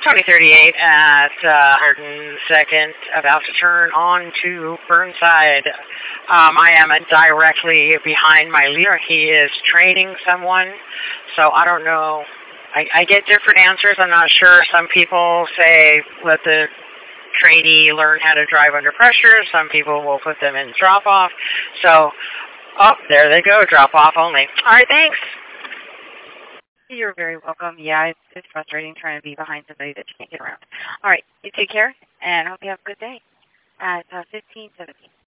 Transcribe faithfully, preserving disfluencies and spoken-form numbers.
twenty thirty-eight at uh, one hundred second, about to turn on to Burnside. Um, I am directly behind my leader. He is training someone, so I don't know. I, I get different answers. I'm not sure. Some people say let the trainee learn how to drive under pressure. Some people will put them in drop-off. So, oh, there they go, drop-off only. All right, thanks. You're very welcome. Yeah, it's, it's frustrating trying to be behind somebody that you can't get around. All right, you take care, and I hope you have a good day at uh, fifteen seventeen.